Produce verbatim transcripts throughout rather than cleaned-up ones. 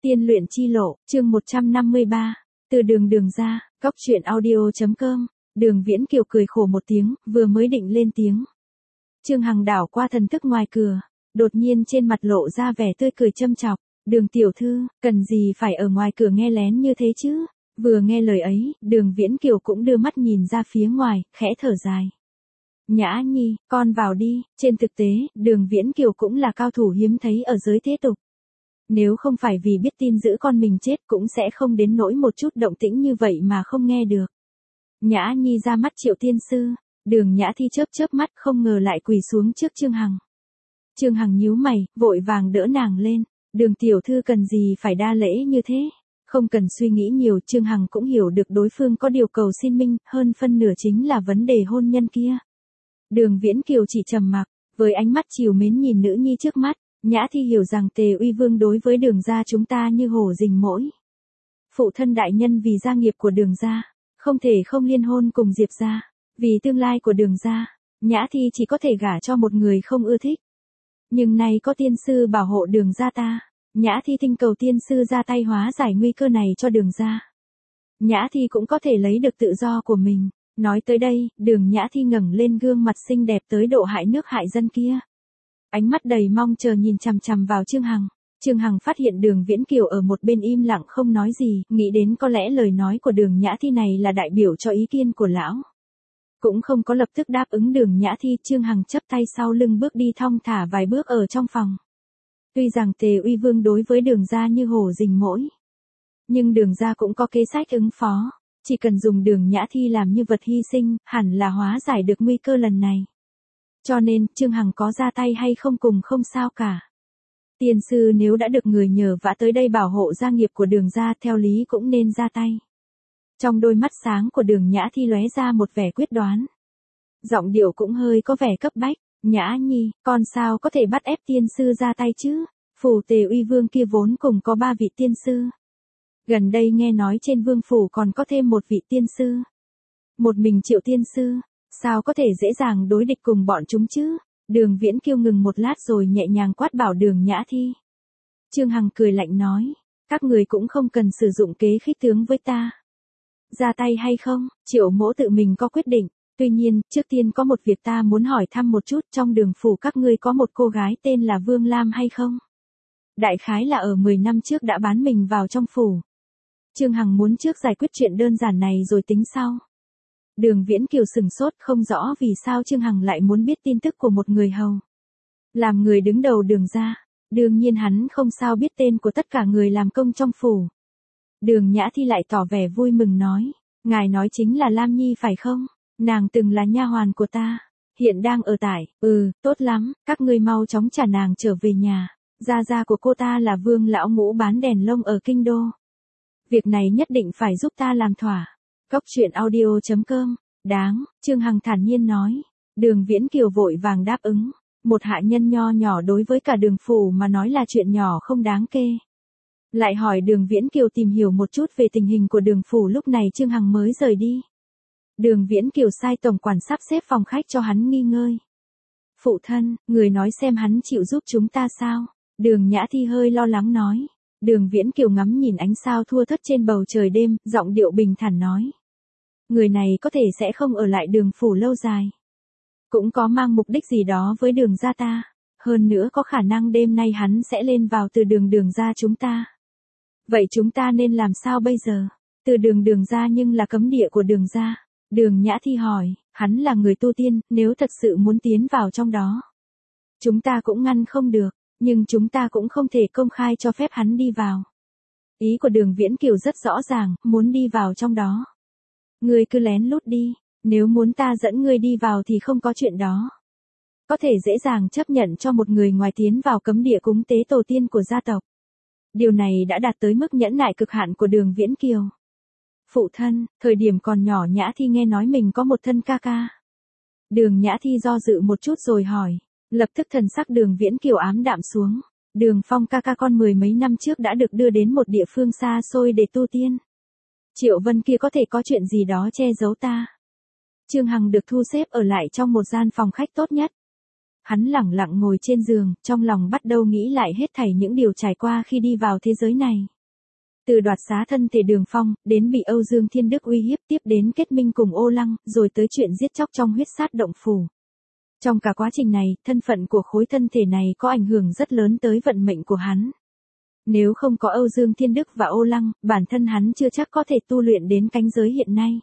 Tiên luyện chi lộ, chương một trăm năm mươi ba. Từ đường đường ra, cóc truyện audio chấm com. Đường Viễn Kiều cười khổ một tiếng, vừa mới định lên tiếng. Trương Hằng đảo qua thần thức ngoài cửa, đột nhiên trên mặt lộ ra vẻ tươi cười châm chọc. Đường tiểu thư, cần gì phải ở ngoài cửa nghe lén như thế chứ? Vừa nghe lời ấy, đường Viễn Kiều cũng đưa mắt nhìn ra phía ngoài, khẽ thở dài. Nhã Nhi, con vào đi. Trên thực tế, đường Viễn Kiều cũng là cao thủ hiếm thấy ở giới thế tục. Nếu không phải vì biết tin giữ con mình chết cũng sẽ không đến nỗi một chút động tĩnh như vậy mà không nghe được. Nhã Nhi ra mắt Triệu tiên sư, đường Nhã Thi chớp chớp mắt không ngờ lại quỳ xuống trước Trương Hằng. Trương Hằng nhíu mày, vội vàng đỡ nàng lên. Đường tiểu thư cần gì phải đa lễ như thế? Không cần suy nghĩ nhiều, Trương Hằng cũng hiểu được đối phương có điều cầu xin minh, hơn phân nửa chính là vấn đề hôn nhân kia. Đường Viễn Kiều chỉ trầm mặc, với ánh mắt trìu mến nhìn nữ nhi trước mắt. Nhã Thi hiểu rằng Tề Uy Vương đối với đường gia chúng ta như hổ rình mỗi. Phụ thân đại nhân vì gia nghiệp của đường gia, không thể không liên hôn cùng Diệp gia. Vì tương lai của đường gia, Nhã Thi chỉ có thể gả cho một người không ưa thích. Nhưng nay có tiên sư bảo hộ đường gia ta, Nhã Thi thỉnh cầu tiên sư ra tay hóa giải nguy cơ này cho đường gia. Nhã Thi cũng có thể lấy được tự do của mình. Nói tới đây, đường Nhã Thi ngẩng lên gương mặt xinh đẹp tới độ hại nước hại dân kia. Ánh mắt đầy mong chờ nhìn chằm chằm vào Trương Hằng. Trương Hằng phát hiện đường Viễn Kiều ở một bên im lặng không nói gì, nghĩ đến có lẽ lời nói của đường Nhã Thi này là đại biểu cho ý kiến của lão. Cũng không có lập tức đáp ứng đường Nhã Thi, Trương Hằng chắp tay sau lưng bước đi thong thả vài bước ở trong phòng. Tuy rằng Tề Uy Vương đối với đường gia như hổ rình mỗi, nhưng đường gia cũng có kế sách ứng phó. Chỉ cần dùng đường Nhã Thi làm như vật hy sinh, hẳn là hóa giải được nguy cơ lần này. Cho nên, Trương Hằng có ra tay hay không cùng không sao cả. Tiên sư nếu đã được người nhờ vả tới đây bảo hộ gia nghiệp của đường gia, theo lý cũng nên ra tay. Trong đôi mắt sáng của đường Nhã Thi lóe ra một vẻ quyết đoán. Giọng điệu cũng hơi có vẻ cấp bách. Nhã Nhi, con sao có thể bắt ép tiên sư ra tay chứ? Phủ Tề Uy Vương kia vốn cùng có ba vị tiên sư. Gần đây nghe nói trên vương phủ còn có thêm một vị tiên sư. Một mình Triệu tiên sư, sao có thể dễ dàng đối địch cùng bọn chúng chứ? Đường Viễn Kiều ngừng một lát rồi nhẹ nhàng quát bảo đường Nhã Thi. Trương Hằng cười lạnh nói, các người cũng không cần sử dụng kế khích tướng với ta. Ra tay hay không, Triệu mỗ tự mình có quyết định. Tuy nhiên, trước tiên có một việc ta muốn hỏi thăm một chút, trong đường phủ các ngươi có một cô gái tên là Vương Lam hay không? Đại khái là ở mười năm trước đã bán mình vào trong phủ. Trương Hằng muốn trước giải quyết chuyện đơn giản này rồi tính sau. Đường Viễn Kiều sừng sốt không rõ vì sao Trương Hằng lại muốn biết tin tức của một người hầu. Làm người đứng đầu đường gia, đương nhiên hắn không sao biết tên của tất cả người làm công trong phủ. Đường Nhã Thi lại tỏ vẻ vui mừng nói, ngài nói chính là Lam Nhi phải không? Nàng từng là nha hoàn của ta, hiện đang ở tại, ừ, tốt lắm, các ngươi mau chóng trả nàng trở về nhà. Gia gia của cô ta là Vương lão ngũ bán đèn lông ở kinh đô. Việc này nhất định phải giúp ta làm thỏa. Cóc truyện audio chấm com. Đáng, Trương Hằng thản nhiên nói. Đường Viễn Kiều vội vàng đáp ứng. Một hạ nhân nho nhỏ đối với cả đường phủ mà nói là chuyện nhỏ không đáng kê. Lại hỏi đường Viễn Kiều tìm hiểu một chút về tình hình của đường phủ, lúc này Trương Hằng mới rời đi. Đường Viễn Kiều sai tổng quản sắp xếp phòng khách cho hắn nghỉ ngơi. Phụ thân, người nói xem hắn chịu giúp chúng ta sao? Đường Nhã Thi hơi lo lắng nói. Đường Viễn Kiều ngắm nhìn ánh sao thua thất trên bầu trời đêm, giọng điệu bình thản nói. Người này có thể sẽ không ở lại đường phủ lâu dài. Cũng có mang mục đích gì đó với đường gia ta. Hơn nữa có khả năng đêm nay hắn sẽ lên vào từ đường đường gia chúng ta. Vậy chúng ta nên làm sao bây giờ? Từ đường đường gia nhưng là cấm địa của đường gia. Đường Nhã Thi hỏi, hắn là người tu tiên, nếu thật sự muốn tiến vào trong đó. Chúng ta cũng ngăn không được. Nhưng chúng ta cũng không thể công khai cho phép hắn đi vào. Ý của đường Viễn Kiều rất rõ ràng, muốn đi vào trong đó. Ngươi cứ lén lút đi, nếu muốn ta dẫn ngươi đi vào thì không có chuyện đó. Có thể dễ dàng chấp nhận cho một người ngoài tiến vào cấm địa cúng tế tổ tiên của gia tộc. Điều này đã đạt tới mức nhẫn nại cực hạn của đường Viễn Kiều. Phụ thân, thời điểm còn nhỏ Nhã Thi nghe nói mình có một thân ca ca. Đường Nhã Thi do dự một chút rồi hỏi. Lập tức thần sắc đường Viễn Kiều ám đạm xuống. Đường Phong ca ca con mười mấy năm trước đã được đưa đến một địa phương xa xôi để tu tiên. Triệu Vân kia có thể có chuyện gì đó che giấu ta. Trương Hằng được thu xếp ở lại trong một gian phòng khách tốt nhất. Hắn lẳng lặng ngồi trên giường, trong lòng bắt đầu nghĩ lại hết thảy những điều trải qua khi đi vào thế giới này. Từ đoạt xá thân thể Đường Phong, đến bị Âu Dương Thiên Đức uy hiếp, tiếp đến kết minh cùng Ô Lăng, rồi tới chuyện giết chóc trong huyết sát động phủ. Trong cả quá trình này, thân phận của khối thân thể này có ảnh hưởng rất lớn tới vận mệnh của hắn. Nếu không có Âu Dương Thiên Đức và Ô Lăng, bản thân hắn chưa chắc có thể tu luyện đến cánh giới hiện nay.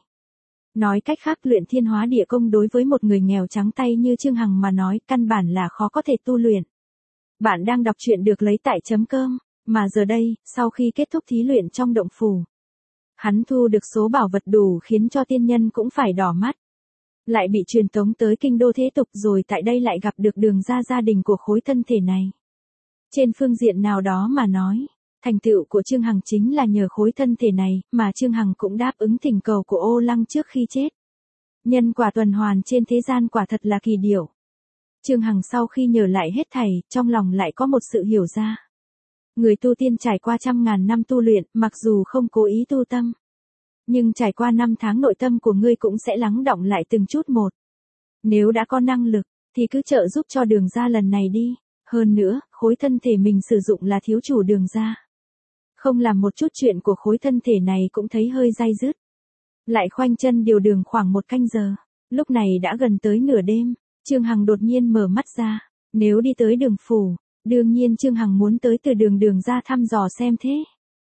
Nói cách khác, luyện thiên hóa địa công đối với một người nghèo trắng tay như Trương Hằng mà nói, căn bản là khó có thể tu luyện. Bạn đang đọc truyện được lấy tại chấm cơm, mà giờ đây, sau khi kết thúc thí luyện trong động phủ, hắn thu được số bảo vật đủ khiến cho tiên nhân cũng phải đỏ mắt. Lại bị truyền tống tới kinh đô thế tục, rồi tại đây lại gặp được Đường gia gia đình của khối thân thể này. Trên phương diện nào đó mà nói, thành tựu của Trương Hằng chính là nhờ khối thân thể này, mà Trương Hằng cũng đáp ứng thỉnh cầu của Ô Lăng trước khi chết. Nhân quả tuần hoàn trên thế gian quả thật là kỳ diệu. Trương Hằng sau khi nhớ lại hết thảy, trong lòng lại có một sự hiểu ra. Người tu tiên trải qua trăm ngàn năm tu luyện, mặc dù không cố ý tu tâm, nhưng trải qua năm tháng nội tâm của ngươi cũng sẽ lắng đọng lại từng chút một. Nếu đã có năng lực, thì cứ trợ giúp cho Đường gia lần này đi. Hơn nữa, khối thân thể mình sử dụng là thiếu chủ Đường gia. Không làm một chút chuyện của khối thân thể này cũng thấy hơi day dứt. Lại khoanh chân điều đường khoảng một canh giờ. Lúc này đã gần tới nửa đêm, Trương Hằng đột nhiên mở mắt ra. Nếu đi tới Đường phủ, đương nhiên Trương Hằng muốn tới từ đường Đường gia thăm dò xem thế.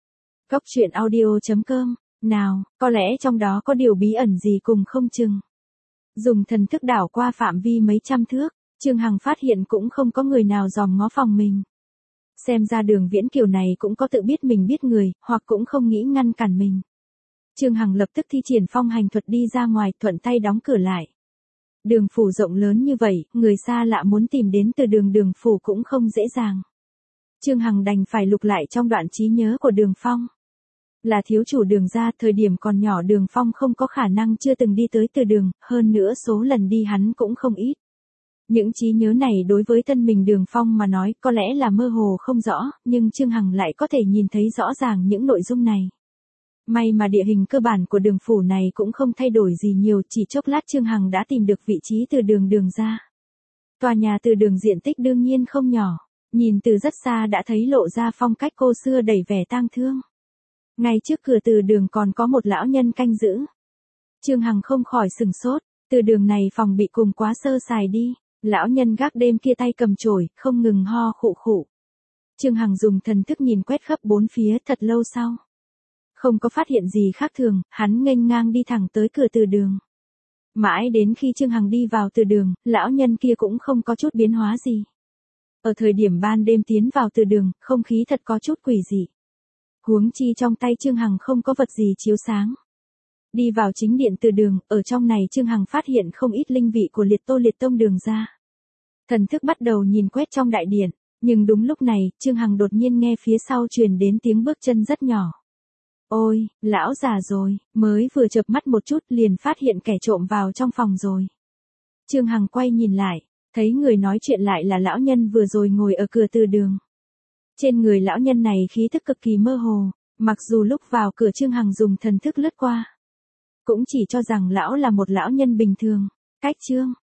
Góc truyện audio chấm com. Nào, có lẽ trong đó có điều bí ẩn gì cùng không chừng. Dùng thần thức đảo qua phạm vi mấy trăm thước, Trương Hằng phát hiện cũng không có người nào dòm ngó phòng mình. Xem ra Đường Viễn Kiều này cũng có tự biết mình biết người, hoặc cũng không nghĩ ngăn cản mình. Trương Hằng lập tức thi triển phong hành thuật đi ra ngoài, thuận tay đóng cửa lại. Đường phủ rộng lớn như vậy, người xa lạ muốn tìm đến từ đường Đường phủ cũng không dễ dàng. Trương Hằng đành phải lục lại trong đoạn trí nhớ của Đường Phong. Là thiếu chủ Đường gia, thời điểm còn nhỏ Đường Phong không có khả năng chưa từng đi tới từ đường, hơn nữa số lần đi hắn cũng không ít. Những trí nhớ này đối với thân mình Đường Phong mà nói có lẽ là mơ hồ không rõ, nhưng Trương Hằng lại có thể nhìn thấy rõ ràng những nội dung này. May mà địa hình cơ bản của đường phủ này cũng không thay đổi gì nhiều, chỉ chốc lát Trương Hằng đã tìm được vị trí từ đường Đường ra. Tòa nhà từ đường diện tích đương nhiên không nhỏ, nhìn từ rất xa đã thấy lộ ra phong cách cô xưa đầy vẻ tang thương. Ngay trước cửa từ đường còn có một lão nhân canh giữ. Trương Hằng không khỏi sừng sốt, từ đường này phòng bị cùng quá sơ sài đi. Lão nhân gác đêm kia tay cầm chổi, không ngừng ho khụ khụ. Trương Hằng dùng thần thức nhìn quét khắp bốn phía thật lâu sau. Không có phát hiện gì khác thường, hắn nghênh ngang đi thẳng tới cửa từ đường. Mãi đến khi Trương Hằng đi vào từ đường, lão nhân kia cũng không có chút biến hóa gì. Ở thời điểm ban đêm tiến vào từ đường, không khí thật có chút quỷ dị. Huống chi trong tay Trương Hằng không có vật gì chiếu sáng. Đi vào chính điện từ đường, ở trong này Trương Hằng phát hiện không ít linh vị của liệt tô liệt tông Đường ra. Thần thức bắt đầu nhìn quét trong đại điện, nhưng đúng lúc này, Trương Hằng đột nhiên nghe phía sau truyền đến tiếng bước chân rất nhỏ. Ôi, lão già rồi, mới vừa chợp mắt một chút liền phát hiện kẻ trộm vào trong phòng rồi. Trương Hằng quay nhìn lại, thấy người nói chuyện lại là lão nhân vừa rồi ngồi ở cửa từ đường. Trên người lão nhân này khí thức cực kỳ mơ hồ, mặc dù lúc vào cửa Trương Hằng dùng thần thức lướt qua, cũng chỉ cho rằng lão là một lão nhân bình thường. Cách Trương